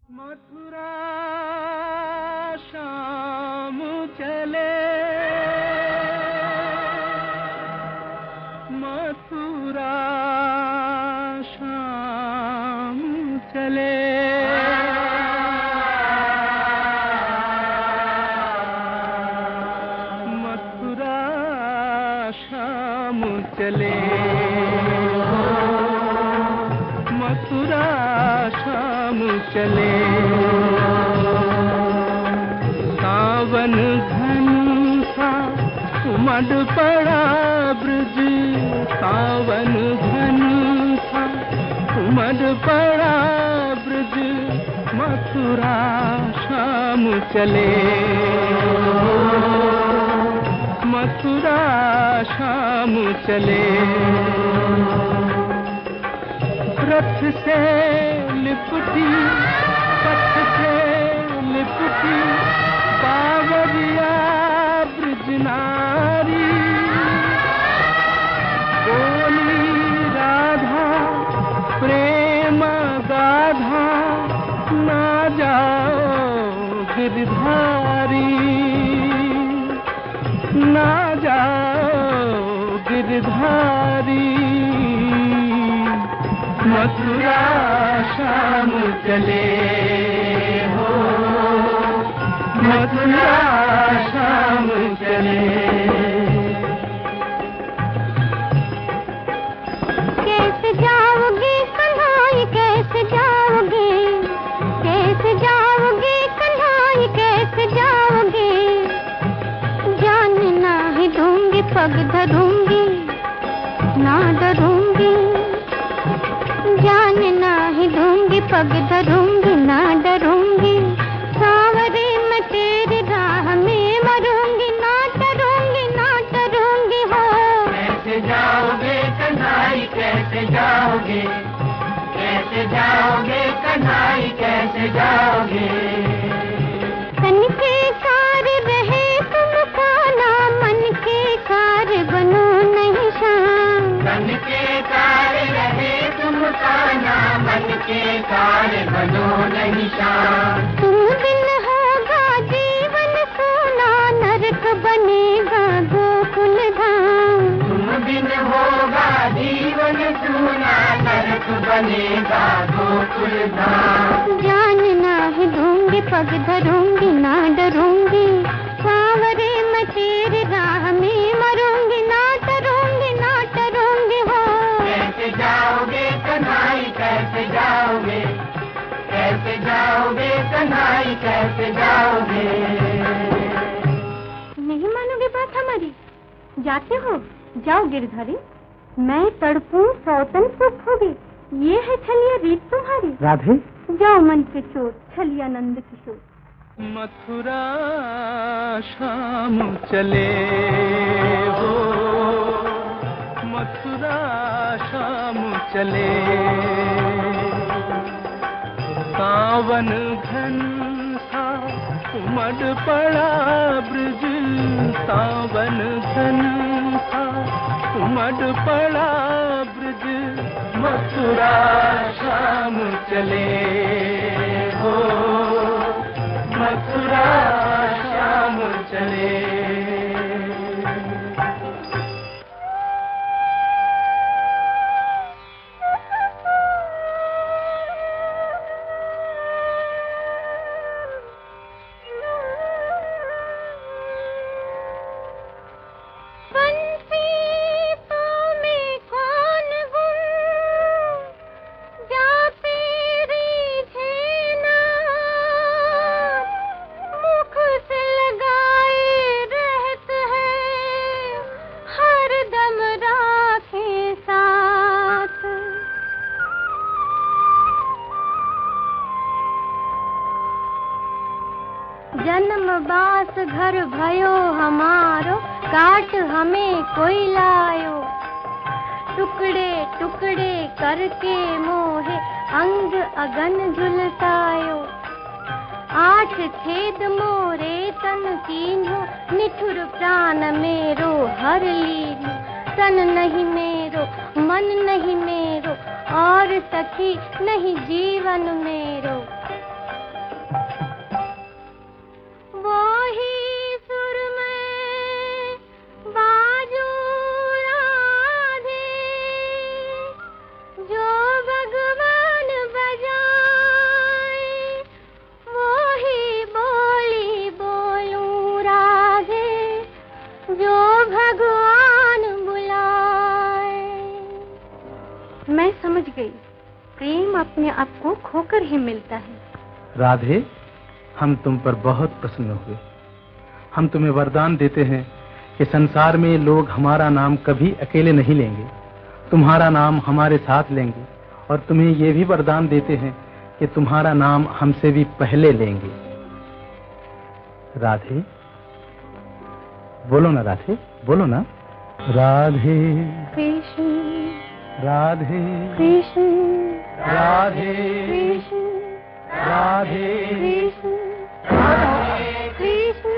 मथुरा शाम चले, मथुरा शाम चले, मथुरा शाम चले, मथुरा शाम चले। सावन घन सा उमड़ पड़ा ब्रज, सावन घन सा उमड़ पड़ा ब्रज, मथुरा शाम चले, मथुरा शाम चले। रथ से लिपटी, पथ से लिपटी, बावरिया ब्रज नारी, बोली राधा प्रेम गाधा, ना जाओ गिरधारी, ना जाओ गिरधारी। मथुरा शाम चले हो, मथुरा शाम चले। कैसे जाओगे कन्हाई कैसे जाओगे, कैसे जाओगे कन्हाई कैसे जाओगे, जान ना ही दूंगी पग धरूंगी ना डरूंगी, जान ना ही दूंगी पग धरूंगी ना डरूंगी, सांवरे मैं तेरी राह में मरूंगी ना डरूंगी ना डरूंगी हो। कैसे जाओगे कन्हाई कैसे जाओगे, कैसे जाओगे कन्हाई कैसे जाओगे। तन के कार रहे तुम खाना, मन के कार बनो नहीं शाम, तन के कार रहे तुम खाना, मन के कार बनो नहीं शाम। तुम दिन होगा जीवन सोना, नरक बनेगा गोकुल धाम, तुम दिन होगा जीवन सूना, नरक बनेगा गोकुल धाम। जान ना ही दूंगी पग धरूंगी ना डरूंगी, सांवरे मैं तेरी राह में मरूंगी ना डरूंगी ना डरूंगी हो। कैसे जाओगे कन्हाई कैसे जाओगे, कैसे जाओगे कन्हाई कैसे जाओगे। नहीं मानोगे बात हमारी, जाते हो जाओ गिरधारी, मैं तड़पूं सौतन सुख होगी, ये है छलिया रीत तुम्हारी। राधे जाओ मन के चोर छलिया नंद किशोर। मथुरा शाम चले हो, मथुरा शाम चले। सावन घन सा उमड़ पड़ा ब्रज, सावन घन सा उमड़ पड़ा ब्रज, मथुरा शाम चले हो, मथुरा शाम चले। जन्म बास घर भयो हमारो, काट हमें कोई लायो, टुकड़े टुकड़े करके मोहे अंग अगन झुलसायो। 8 छेद मोरे तन कीन्हो, निठुर प्राण मेरो हर लीन्हो। तन नहीं मेरो मन नहीं मेरो, और सखी नहीं जीवन मेरो। खोकर ही मिलता है। राधे, हम तुम पर बहुत प्रसन्न हुए। हम तुम्हें वरदान देते हैं कि संसार में लोग हमारा नाम कभी अकेले नहीं लेंगे, तुम्हारा नाम हमारे साथ लेंगे, और तुम्हें ये भी वरदान देते हैं कि तुम्हारा नाम हमसे भी पहले लेंगे। राधे, बोलो ना राधे, बोलो ना। राधे कृष्ण राधे कृष्ण राधे कृष्ण राधे कृष्ण कृष्ण कृष्ण